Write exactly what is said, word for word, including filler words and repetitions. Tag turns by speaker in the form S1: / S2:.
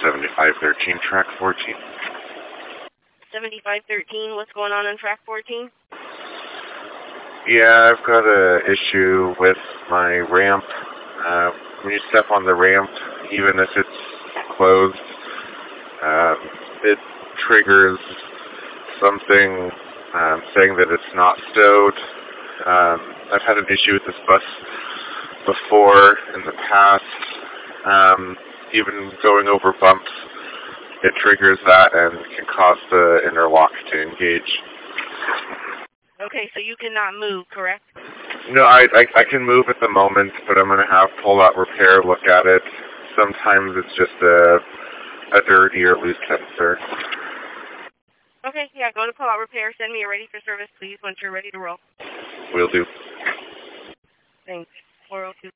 S1: seventy-five thirteen, track fourteen.
S2: seventy-five thirteen, what's going on in track fourteen?
S1: Yeah, I've got a issue with my ramp. Uh, when you step on the ramp, even if it's closed, um, it triggers something um, saying that it's not stowed. Um, I've had an issue with this bus before in the past. Um, even going over bumps, it triggers that and can cause the interlock to engage.
S2: Okay, so you cannot move, correct?
S1: No, I, I, I can move at the moment, but I'm going to have pull-out repair look at it. Sometimes it's just a, a dirty or loose sensor.
S2: Okay, yeah, go to pull-out repair. Send me a ready for service, please, once you're ready to roll.
S1: Will do.
S2: Thanks. four oh two.